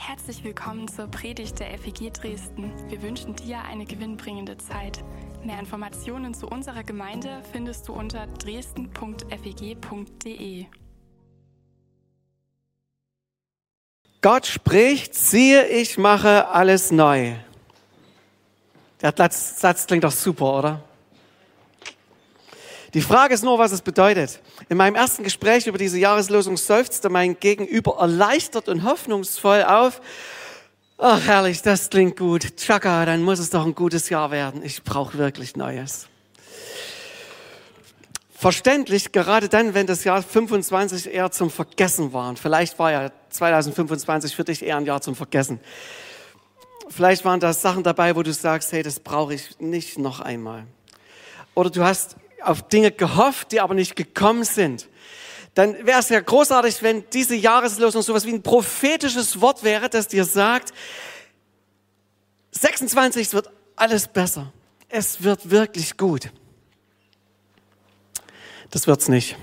Herzlich willkommen zur Predigt der FEG Dresden. Wir wünschen dir eine gewinnbringende Zeit. Mehr Informationen zu unserer Gemeinde findest du unter dresden.feg.de. Gott spricht, siehe, ich mache alles neu. Der Satz klingt doch super, oder? Die Frage ist nur, was es bedeutet. In meinem ersten Gespräch über diese Jahreslosung seufzte mein Gegenüber erleichtert und hoffnungsvoll auf. Ach, herrlich, das klingt gut. Tschakka, dann muss es doch ein gutes Jahr werden. Ich brauche wirklich Neues. Verständlich, gerade dann, wenn das Jahr 25 eher zum Vergessen war. Und vielleicht war ja 2025 für dich eher ein Jahr zum Vergessen. Vielleicht waren da Sachen dabei, wo du sagst, hey, das brauche ich nicht noch einmal. Oder du hast auf Dinge gehofft, die aber nicht gekommen sind. Dann wäre es ja großartig, wenn diese Jahreslosung sowas wie ein prophetisches Wort wäre, das dir sagt, 26 wird alles besser. Es wird wirklich gut. Das wird's nicht.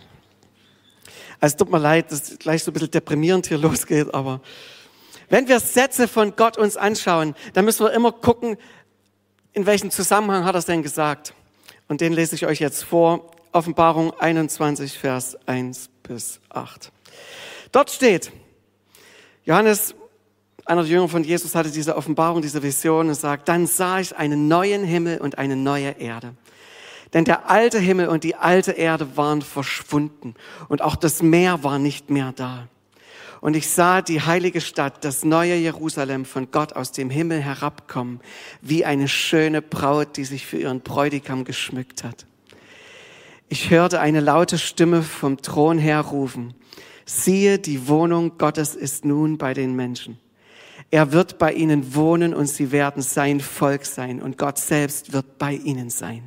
Also tut mir leid, dass es gleich so ein bisschen deprimierend hier losgeht, aber wenn wir Sätze von Gott uns anschauen, dann müssen wir immer gucken, in welchem Zusammenhang hat er es denn gesagt. Und den lese ich euch jetzt vor. Offenbarung 21, Vers 1 bis 8. Dort steht, Johannes, einer der Jünger von Jesus, hatte diese Offenbarung, diese Vision und sagt, dann sah ich einen neuen Himmel und eine neue Erde. Denn der alte Himmel und die alte Erde waren verschwunden und auch das Meer war nicht mehr da. Und ich sah die heilige Stadt, das neue Jerusalem, von Gott aus dem Himmel herabkommen, wie eine schöne Braut, die sich für ihren Bräutigam geschmückt hat. Ich hörte eine laute Stimme vom Thron her rufen, siehe, die Wohnung Gottes ist nun bei den Menschen. Er wird bei ihnen wohnen und sie werden sein Volk sein und Gott selbst wird bei ihnen sein.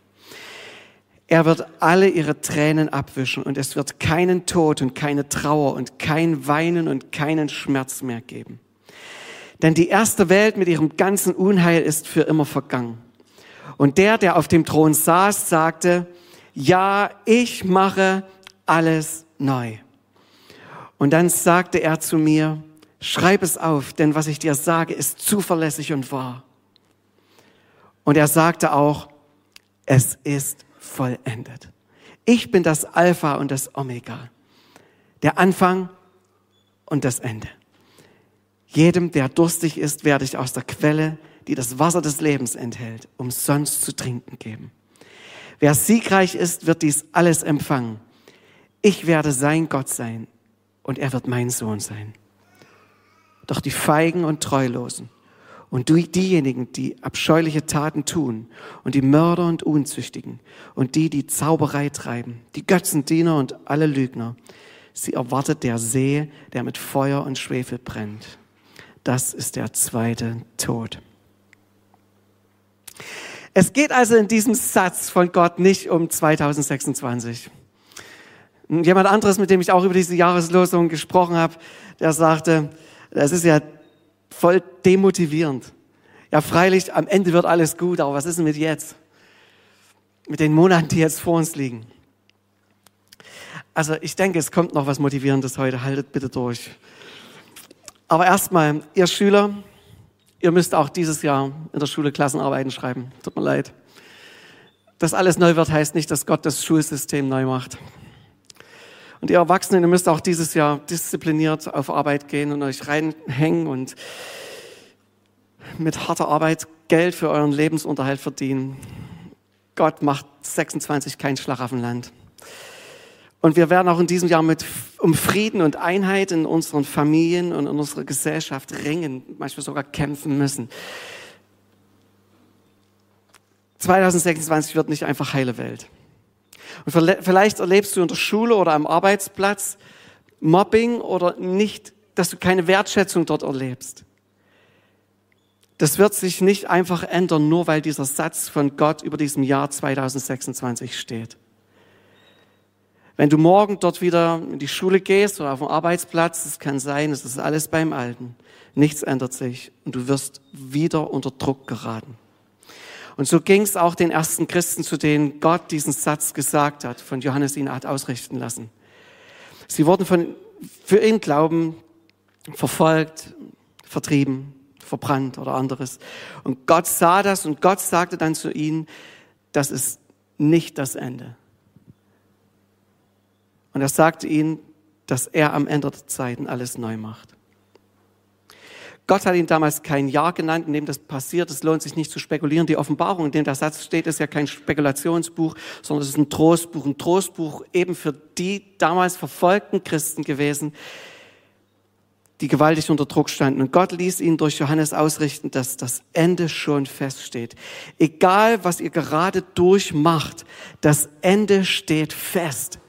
Er wird alle ihre Tränen abwischen und es wird keinen Tod und keine Trauer und kein Weinen und keinen Schmerz mehr geben. Denn die erste Welt mit ihrem ganzen Unheil ist für immer vergangen. Und der auf dem Thron saß, sagte, ja, ich mache alles neu. Und dann sagte er zu mir, schreib es auf, denn was ich dir sage, ist zuverlässig und wahr. Und er sagte auch, es ist vollendet. Ich bin das Alpha und das Omega, der Anfang und das Ende. Jedem, der durstig ist, werde ich aus der Quelle, die das Wasser des Lebens enthält, umsonst zu trinken geben. Wer siegreich ist, wird dies alles empfangen. Ich werde sein Gott sein und er wird mein Sohn sein. Doch die Feigen und Treulosen und diejenigen, die abscheuliche Taten tun und die Mörder und Unzüchtigen und die Zauberei treiben, die Götzendiener und alle Lügner, sie erwartet der See, der mit Feuer und Schwefel brennt. Das ist der zweite Tod. Es geht also in diesem Satz von Gott nicht um 2026. Jemand anderes, mit dem ich auch über diese Jahreslosung gesprochen habe, der sagte, das ist ja voll demotivierend. Ja, freilich, am Ende wird alles gut, aber was ist denn mit jetzt? Mit den Monaten, die jetzt vor uns liegen. Also ich denke, es kommt noch was Motivierendes heute, haltet bitte durch. Aber erstmal, ihr Schüler, ihr müsst auch dieses Jahr in der Schule Klassenarbeiten schreiben. Tut mir leid. Dass alles neu wird, heißt nicht, dass Gott das Schulsystem neu macht. Und ihr Erwachsenen, ihr müsst auch dieses Jahr diszipliniert auf Arbeit gehen und euch reinhängen und mit harter Arbeit Geld für euren Lebensunterhalt verdienen. Gott macht 26 kein Schlaraffenland. Und wir werden auch in diesem Jahr um Frieden und Einheit in unseren Familien und in unserer Gesellschaft ringen, manchmal sogar kämpfen müssen. 2026 wird nicht einfach heile Welt. Und vielleicht erlebst du in der Schule oder am Arbeitsplatz Mobbing oder nicht, dass du keine Wertschätzung dort erlebst. Das wird sich nicht einfach ändern, nur weil dieser Satz von Gott über diesem Jahr 2026 steht. Wenn du morgen dort wieder in die Schule gehst oder auf den Arbeitsplatz, es kann sein, es ist alles beim Alten. Nichts ändert sich und du wirst wieder unter Druck geraten. Und so ging es auch den ersten Christen, zu denen Gott diesen Satz gesagt hat, von Johannes ihn hat ausrichten lassen. Sie wurden für ihren Glauben verfolgt, vertrieben, verbrannt oder anderes. Und Gott sah das und Gott sagte dann zu ihnen, das ist nicht das Ende. Und er sagte ihnen, dass er am Ende der Zeiten alles neu macht. Gott hat ihn damals kein Jahr genannt, in dem das passiert. Es lohnt sich nicht zu spekulieren. Die Offenbarung, in dem der Satz steht, ist ja kein Spekulationsbuch, sondern es ist ein Trostbuch eben für die damals verfolgten Christen gewesen, die gewaltig unter Druck standen. Und Gott ließ ihnen durch Johannes ausrichten, dass das Ende schon feststeht. Egal, was ihr gerade durchmacht, das Ende steht fest.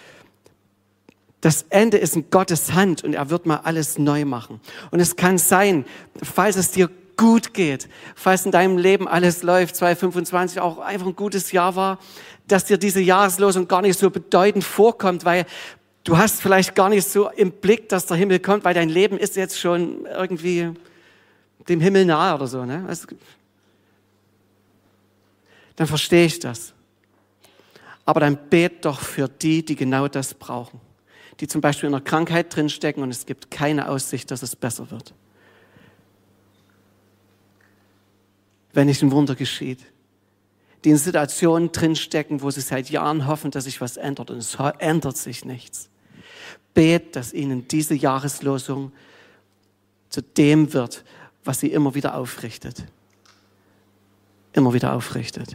Das Ende ist in Gottes Hand und er wird mal alles neu machen. Und es kann sein, falls es dir gut geht, falls in deinem Leben alles läuft, 2025 auch einfach ein gutes Jahr war, dass dir diese Jahreslosung gar nicht so bedeutend vorkommt, weil du hast vielleicht gar nicht so im Blick, dass der Himmel kommt, weil dein Leben ist jetzt schon irgendwie dem Himmel nahe oder so. Ne? Dann verstehe ich das. Aber dann bet doch für die, die genau das brauchen. Die zum Beispiel in einer Krankheit drinstecken und es gibt keine Aussicht, dass es besser wird. Wenn nicht ein Wunder geschieht. Die in Situationen drinstecken, wo sie seit Jahren hoffen, dass sich was ändert und es ändert sich nichts. Bet, dass ihnen diese Jahreslosung zu dem wird, was sie immer wieder aufrichtet. Immer wieder aufrichtet.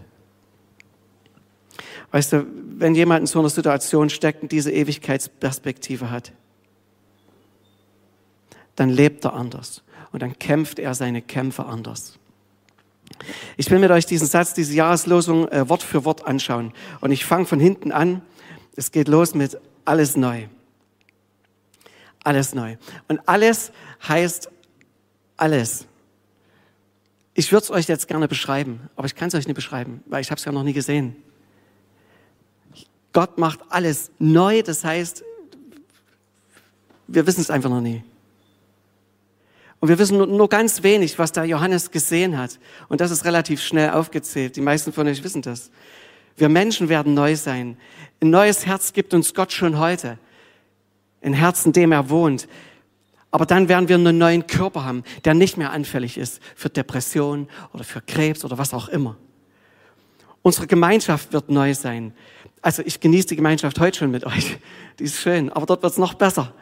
Weißt du, wenn jemand in so einer Situation steckt und diese Ewigkeitsperspektive hat, dann lebt er anders und dann kämpft er seine Kämpfe anders. Ich will mit euch diesen Satz, diese Jahreslosung Wort für Wort anschauen und ich fange von hinten an. Es geht los mit alles neu. Alles neu. Und alles heißt alles. Ich würde es euch jetzt gerne beschreiben, aber ich kann es euch nicht beschreiben, weil ich habe es ja noch nie gesehen. Gott macht alles neu, das heißt, wir wissen es einfach noch nie. Und wir wissen nur ganz wenig, was der Johannes gesehen hat. Und das ist relativ schnell aufgezählt. Die meisten von euch wissen das. Wir Menschen werden neu sein. Ein neues Herz gibt uns Gott schon heute. Ein Herz, in dem er wohnt. Aber dann werden wir einen neuen Körper haben, der nicht mehr anfällig ist für Depressionen oder für Krebs oder was auch immer. Unsere Gemeinschaft wird neu sein. Also ich genieße die Gemeinschaft heute schon mit euch. Die ist schön, aber dort wird es noch besser.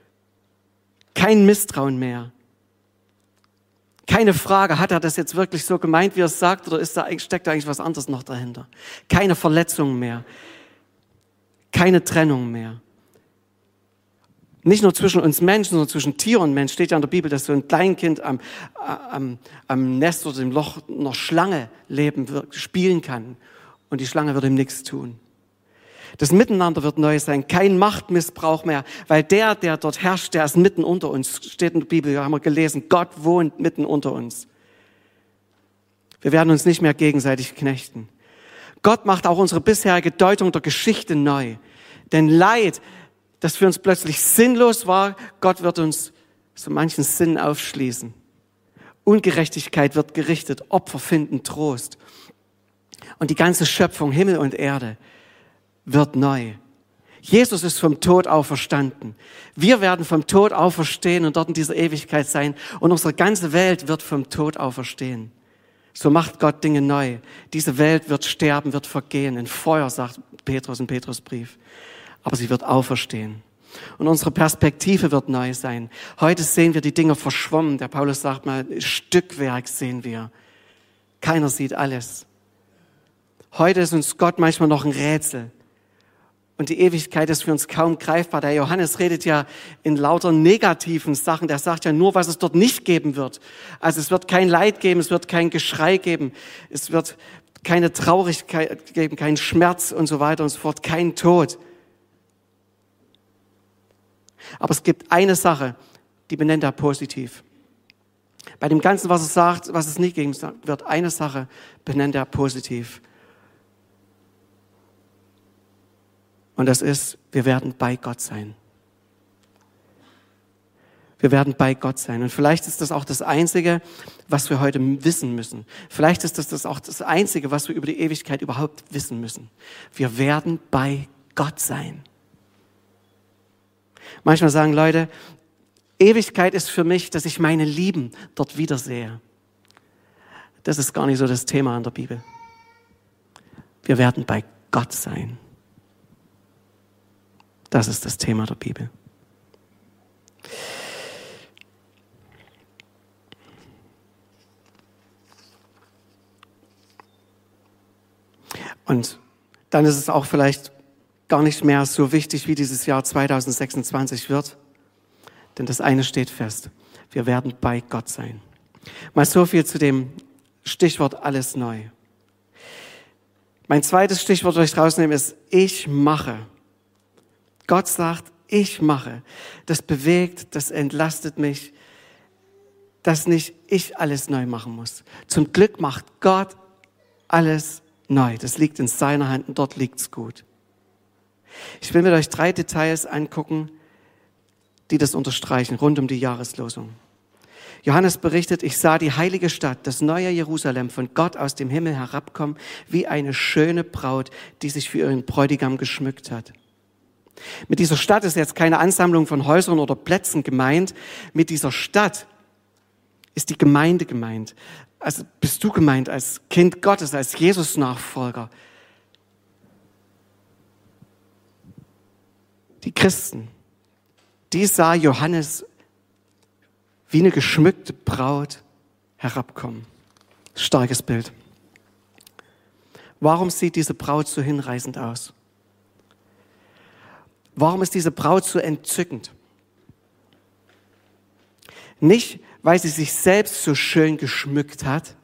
Kein Misstrauen mehr. Keine Frage, hat er das jetzt wirklich so gemeint, wie er es sagt, oder steckt da eigentlich was anderes noch dahinter? Keine Verletzungen mehr. Keine Trennung mehr. Nicht nur zwischen uns Menschen, sondern zwischen Tier und Mensch. Steht ja in der Bibel, dass so ein Kleinkind am Nest oder dem Loch einer Schlange spielen kann. Und die Schlange wird ihm nichts tun. Das Miteinander wird neu sein, kein Machtmissbrauch mehr, weil der dort herrscht, der ist mitten unter uns. Steht in der Bibel, haben wir gelesen, Gott wohnt mitten unter uns. Wir werden uns nicht mehr gegenseitig knechten. Gott macht auch unsere bisherige Deutung der Geschichte neu. Denn Leid, das für uns plötzlich sinnlos war, Gott wird uns so manchen Sinn aufschließen. Ungerechtigkeit wird gerichtet, Opfer finden Trost. Und die ganze Schöpfung, Himmel und Erde, wird neu. Jesus ist vom Tod auferstanden. Wir werden vom Tod auferstehen und dort in dieser Ewigkeit sein. Und unsere ganze Welt wird vom Tod auferstehen. So macht Gott Dinge neu. Diese Welt wird sterben, wird vergehen. In Feuer, sagt Petrus im Petrusbrief. Aber sie wird auferstehen. Und unsere Perspektive wird neu sein. Heute sehen wir die Dinge verschwommen. Der Paulus sagt mal, Stückwerk sehen wir. Keiner sieht alles. Heute ist uns Gott manchmal noch ein Rätsel. Und die Ewigkeit ist für uns kaum greifbar. Der Johannes redet ja in lauter negativen Sachen. Der sagt ja nur, was es dort nicht geben wird. Also es wird kein Leid geben, es wird kein Geschrei geben, es wird keine Traurigkeit geben, keinen Schmerz und so weiter und so fort, kein Tod. Aber es gibt eine Sache, die benennt er positiv. Bei dem Ganzen, was er sagt, was es nicht geben wird, eine Sache benennt er positiv. Und das ist, wir werden bei Gott sein. Wir werden bei Gott sein. Und vielleicht ist das auch das Einzige, was wir heute wissen müssen. Vielleicht ist das auch das Einzige, was wir über die Ewigkeit überhaupt wissen müssen. Wir werden bei Gott sein. Manchmal sagen Leute, Ewigkeit ist für mich, dass ich meine Lieben dort wiedersehe. Das ist gar nicht so das Thema in der Bibel. Wir werden bei Gott sein. Das ist das Thema der Bibel. Und dann ist es auch vielleicht gar nicht mehr so wichtig, wie dieses Jahr 2026 wird. Denn das eine steht fest. Wir werden bei Gott sein. Mal so viel zu dem Stichwort alles neu. Mein zweites Stichwort, das ich rausnehme, ist ich mache. Gott sagt, ich mache. Das bewegt, das entlastet mich, dass nicht ich alles neu machen muss. Zum Glück macht Gott alles neu. Das liegt in seiner Hand und dort liegt's gut. Ich will mit euch 3 Details angucken, die das unterstreichen, rund um die Jahreslosung. Johannes berichtet, ich sah die heilige Stadt, das neue Jerusalem, von Gott aus dem Himmel herabkommen, wie eine schöne Braut, die sich für ihren Bräutigam geschmückt hat. Mit dieser Stadt ist jetzt keine Ansammlung von Häusern oder Plätzen gemeint. Mit dieser Stadt ist die Gemeinde gemeint. Also bist du gemeint als Kind Gottes, als Jesus-Nachfolger. Die Christen, die sah Johannes wie eine geschmückte Braut herabkommen. Starkes Bild. Warum sieht diese Braut so hinreißend aus? Warum ist diese Braut so entzückend? Nicht, weil sie sich selbst so schön geschmückt hat,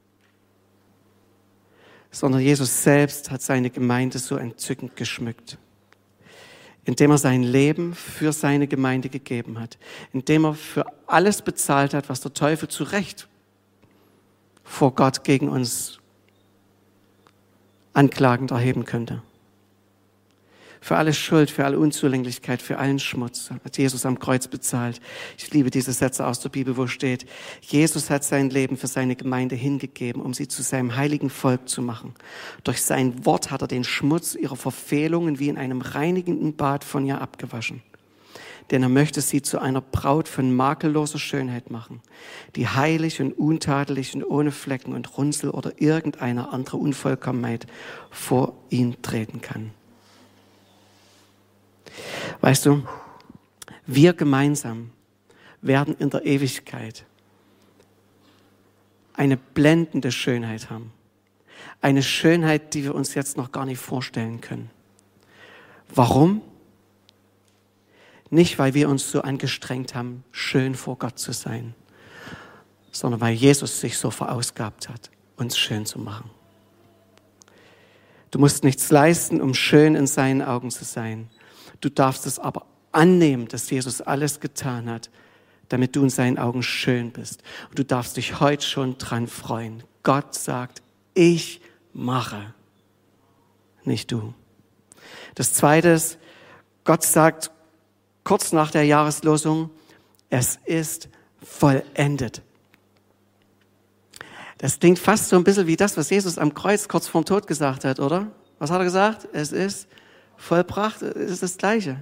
sondern Jesus selbst hat seine Gemeinde so entzückend geschmückt. Indem er sein Leben für seine Gemeinde gegeben hat. Indem er für alles bezahlt hat, was der Teufel zu Recht vor Gott gegen uns anklagend erheben könnte. Für alle Schuld, für alle Unzulänglichkeit, für allen Schmutz hat Jesus am Kreuz bezahlt. Ich liebe diese Sätze aus der Bibel, wo steht, Jesus hat sein Leben für seine Gemeinde hingegeben, um sie zu seinem heiligen Volk zu machen. Durch sein Wort hat er den Schmutz ihrer Verfehlungen wie in einem reinigenden Bad von ihr abgewaschen. Denn er möchte sie zu einer Braut von makelloser Schönheit machen, die heilig und untadelig und ohne Flecken und Runzel oder irgendeine andere Unvollkommenheit vor ihn treten kann. Weißt du, wir gemeinsam werden in der Ewigkeit eine blendende Schönheit haben. Eine Schönheit, die wir uns jetzt noch gar nicht vorstellen können. Warum? Nicht, weil wir uns so angestrengt haben, schön vor Gott zu sein, sondern weil Jesus sich so verausgabt hat, uns schön zu machen. Du musst nichts leisten, um schön in seinen Augen zu sein. Du darfst es aber annehmen, dass Jesus alles getan hat, damit du in seinen Augen schön bist. Und du darfst dich heute schon dran freuen. Gott sagt, ich mache, nicht du. Das Zweite ist, Gott sagt kurz nach der Jahreslosung, es ist vollendet. Das klingt fast so ein bisschen wie das, was Jesus am Kreuz kurz vorm Tod gesagt hat, oder? Was hat er gesagt? Es ist vollbracht, es ist das Gleiche.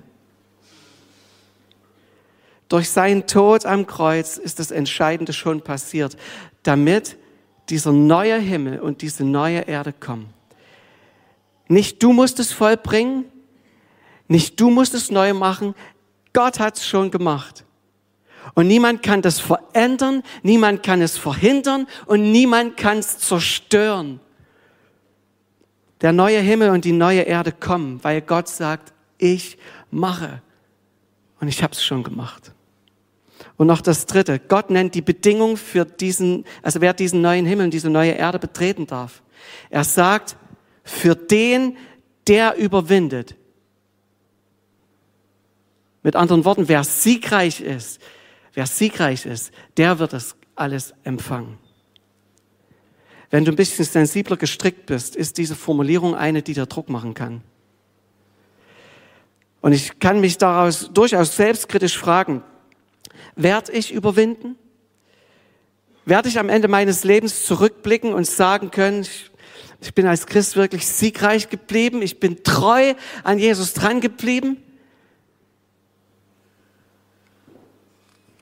Durch seinen Tod am Kreuz ist das Entscheidende schon passiert, damit dieser neue Himmel und diese neue Erde kommen. Nicht du musst es vollbringen, nicht du musst es neu machen, Gott hat es schon gemacht. Und niemand kann das verändern, niemand kann es verhindern und niemand kann es zerstören. Der neue Himmel und die neue Erde kommen, weil Gott sagt, ich mache. Und ich habe es schon gemacht. Und noch das Dritte. Gott nennt die Bedingung für wer diesen neuen Himmel und diese neue Erde betreten darf. Er sagt, für den, der überwindet. Mit anderen Worten, wer siegreich ist, der wird das alles empfangen. Wenn du ein bisschen sensibler gestrickt bist, ist diese Formulierung eine, die dir Druck machen kann. Und ich kann mich daraus durchaus selbstkritisch fragen, werde ich überwinden? Werde ich am Ende meines Lebens zurückblicken und sagen können, ich bin als Christ wirklich siegreich geblieben, ich bin treu an Jesus dran geblieben?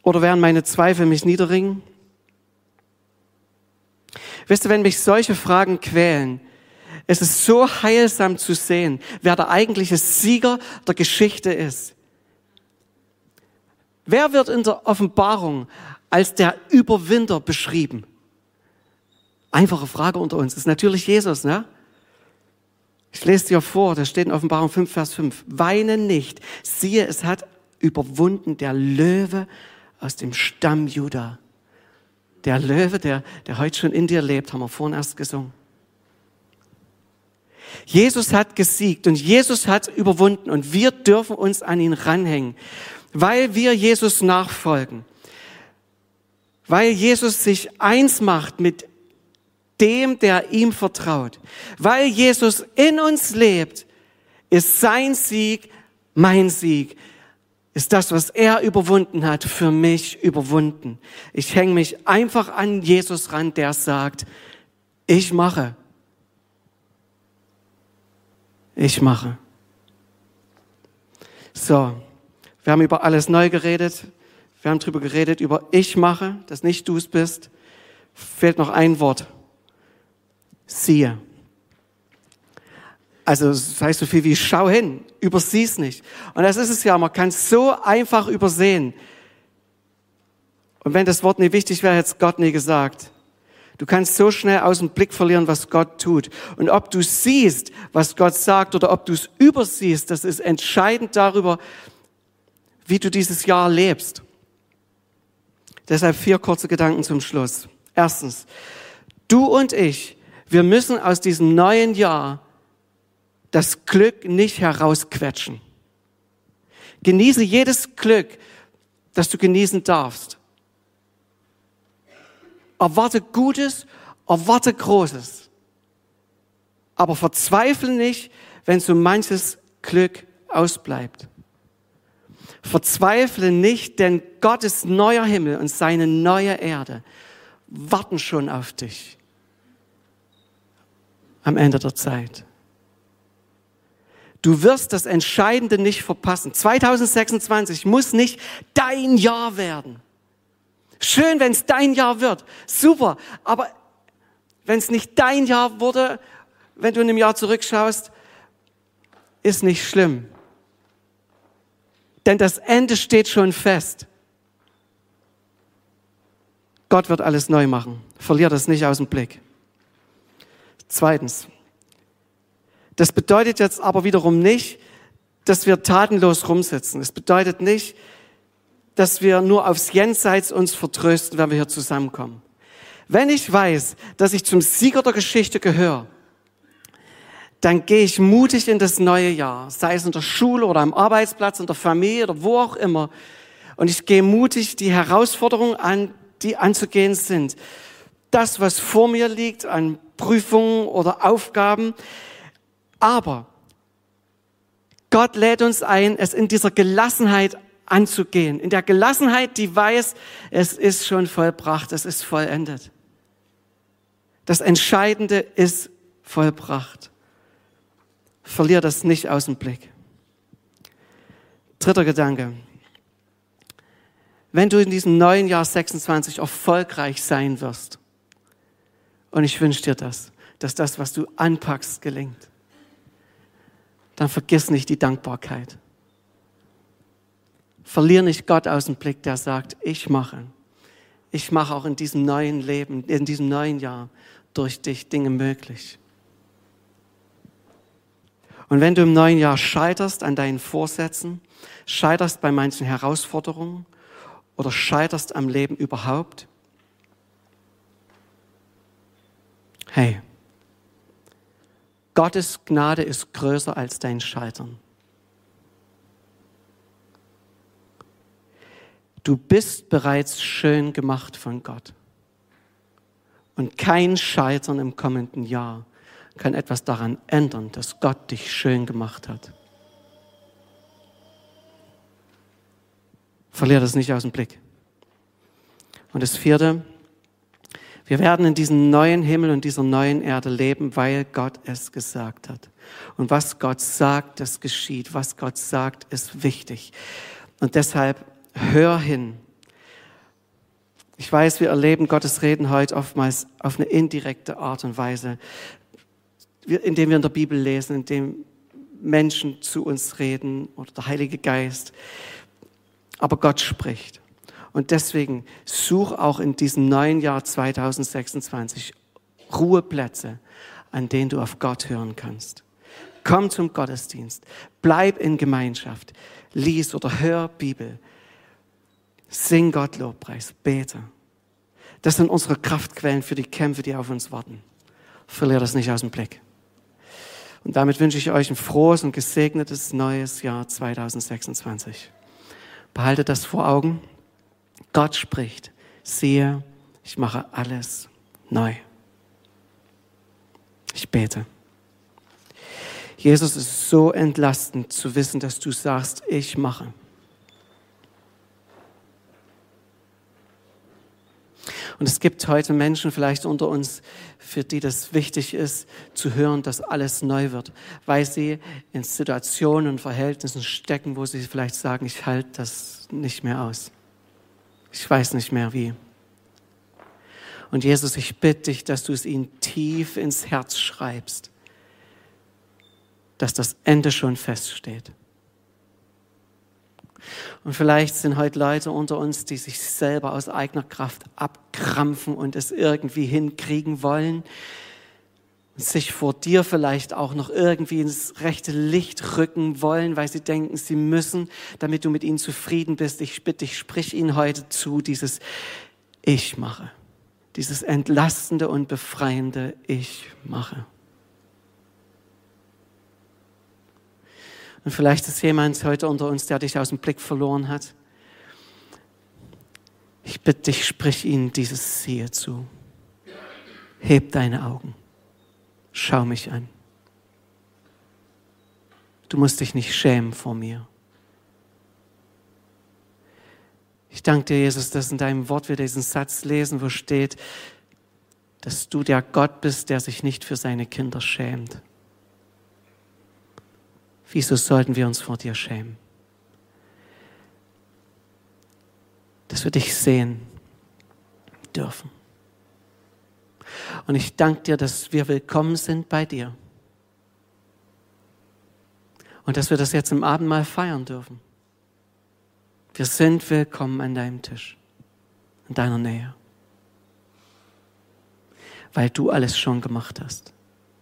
Oder werden meine Zweifel mich niederringen? Wisst ihr, wenn mich solche Fragen quälen, es ist so heilsam zu sehen, wer der eigentliche Sieger der Geschichte ist. Wer wird in der Offenbarung als der Überwinder beschrieben? Einfache Frage unter uns. Das ist natürlich Jesus, ne? Ich lese dir vor, da steht in Offenbarung 5, Vers 5. Weine nicht, siehe, es hat überwunden der Löwe aus dem Stamm Juda. Der Löwe, der heute schon in dir lebt, haben wir vorhin erst gesungen. Jesus hat gesiegt und Jesus hat überwunden und wir dürfen uns an ihn ranhängen, weil wir Jesus nachfolgen. Weil Jesus sich eins macht mit dem, der ihm vertraut. Weil Jesus in uns lebt, ist sein Sieg mein Sieg. Ist das, was er überwunden hat, für mich überwunden. Ich hänge mich einfach an Jesus ran, der sagt, ich mache. Ich mache. So, wir haben über alles neu geredet. Wir haben darüber geredet, über ich mache, dass nicht du es bist. Fehlt noch ein Wort. Siehe. Also das heißt so viel wie schau hin, übersieh es nicht. Und das ist es ja, man kann es so einfach übersehen. Und wenn das Wort nicht wichtig wäre, hätte es Gott nie gesagt. Du kannst so schnell aus dem Blick verlieren, was Gott tut. Und ob du siehst, was Gott sagt, oder ob du es übersiehst, das ist entscheidend darüber, wie du dieses Jahr lebst. Deshalb 4 kurze Gedanken zum Schluss. Erstens, du und ich, wir müssen aus diesem neuen Jahr das Glück nicht herausquetschen. Genieße jedes Glück, das du genießen darfst. Erwarte Gutes, erwarte Großes. Aber verzweifle nicht, wenn so manches Glück ausbleibt. Verzweifle nicht, denn Gottes neuer Himmel und seine neue Erde warten schon auf dich am Ende der Zeit. Du wirst das Entscheidende nicht verpassen. 2026 muss nicht dein Jahr werden. Schön, wenn es dein Jahr wird. Super. Aber wenn es nicht dein Jahr wurde, wenn du in einem Jahr zurückschaust, ist nicht schlimm. Denn das Ende steht schon fest. Gott wird alles neu machen. Verlier das nicht aus dem Blick. Zweitens. Das bedeutet jetzt aber wiederum nicht, dass wir tatenlos rumsitzen. Es bedeutet nicht, dass wir nur aufs Jenseits uns vertrösten, wenn wir hier zusammenkommen. Wenn ich weiß, dass ich zum Sieger der Geschichte gehöre, dann gehe ich mutig in das neue Jahr, sei es in der Schule oder am Arbeitsplatz, in der Familie oder wo auch immer. Und ich gehe mutig die Herausforderungen an, die anzugehen sind. Das, was vor mir liegt an Prüfungen oder Aufgaben. Aber Gott lädt uns ein, es in dieser Gelassenheit anzugehen. In der Gelassenheit, die weiß, es ist schon vollbracht, es ist vollendet. Das Entscheidende ist vollbracht. Verlier das nicht aus dem Blick. Dritter Gedanke. Wenn du in diesem neuen Jahr 26 erfolgreich sein wirst, und ich wünsche dir das, dass das, was du anpackst, gelingt, dann vergiss nicht die Dankbarkeit. Verlier nicht Gott aus dem Blick, der sagt, ich mache auch in diesem neuen Leben, in diesem neuen Jahr durch dich Dinge möglich. Und wenn du im neuen Jahr scheiterst an deinen Vorsätzen, scheiterst bei manchen Herausforderungen oder scheiterst am Leben überhaupt, hey, Gottes Gnade ist größer als dein Scheitern. Du bist bereits schön gemacht von Gott. Und kein Scheitern im kommenden Jahr kann etwas daran ändern, dass Gott dich schön gemacht hat. Verlier das nicht aus dem Blick. Und das 4. Wir werden in diesem neuen Himmel und dieser neuen Erde leben, weil Gott es gesagt hat. Und was Gott sagt, das geschieht. Was Gott sagt, ist wichtig. Und deshalb hör hin. Ich weiß, wir erleben Gottes Reden heute oftmals auf eine indirekte Art und Weise, indem wir in der Bibel lesen, indem Menschen zu uns reden oder der Heilige Geist. Aber Gott spricht. Und deswegen such auch in diesem neuen Jahr 2026 Ruheplätze, an denen du auf Gott hören kannst. Komm zum Gottesdienst, bleib in Gemeinschaft, lies oder hör Bibel, sing Gott Lobpreis, bete. Das sind unsere Kraftquellen für die Kämpfe, die auf uns warten. Verlier das nicht aus dem Blick. Und damit wünsche ich euch ein frohes und gesegnetes neues Jahr 2026. Behaltet das vor Augen. Gott spricht. Siehe, ich mache alles neu. Ich bete. Jesus, es ist so entlastend zu wissen, dass du sagst, ich mache. Und es gibt heute Menschen vielleicht unter uns, für die das wichtig ist, zu hören, dass alles neu wird, weil sie in Situationen und Verhältnissen stecken, wo sie vielleicht sagen, ich halte das nicht mehr aus. Ich weiß nicht mehr wie. Und Jesus, ich bitte dich, dass du es ihnen tief ins Herz schreibst, dass das Ende schon feststeht. Und vielleicht sind heute Leute unter uns, die sich selber aus eigener Kraft abkrampfen und es irgendwie hinkriegen wollen und sich vor dir vielleicht auch noch irgendwie ins rechte Licht rücken wollen, weil sie denken, sie müssen, damit du mit ihnen zufrieden bist. Ich bitte dich, sprich ihnen heute zu, dieses Ich mache, dieses entlastende und befreiende Ich mache. Und vielleicht ist jemand heute unter uns, der dich aus dem Blick verloren hat. Ich bitte dich, sprich ihnen dieses Siehe zu. Heb deine Augen. Schau mich an. Du musst dich nicht schämen vor mir. Ich danke dir, Jesus, dass in deinem Wort wir diesen Satz lesen, wo steht, dass du der Gott bist, der sich nicht für seine Kinder schämt. Wieso sollten wir uns vor dir schämen? Dass wir dich sehen dürfen. Und ich danke dir, dass wir willkommen sind bei dir. Und dass wir das jetzt im Abendmahl feiern dürfen. Wir sind willkommen an deinem Tisch, in deiner Nähe. Weil du alles schon gemacht hast.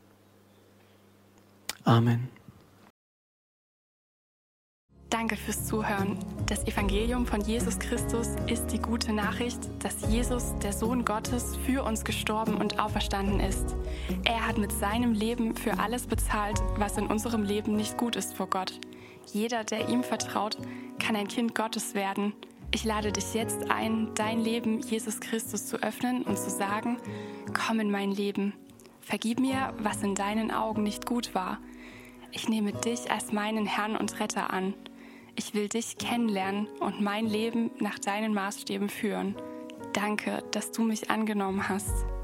Amen. Danke fürs Zuhören. Das Evangelium von Jesus Christus ist die gute Nachricht, dass Jesus, der Sohn Gottes, für uns gestorben und auferstanden ist. Er hat mit seinem Leben für alles bezahlt, was in unserem Leben nicht gut ist vor Gott. Jeder, der ihm vertraut, kann ein Kind Gottes werden. Ich lade dich jetzt ein, dein Leben Jesus Christus zu öffnen und zu sagen, komm in mein Leben. Vergib mir, was in deinen Augen nicht gut war. Ich nehme dich als meinen Herrn und Retter an. Ich will dich kennenlernen und mein Leben nach deinen Maßstäben führen. Danke, dass du mich angenommen hast.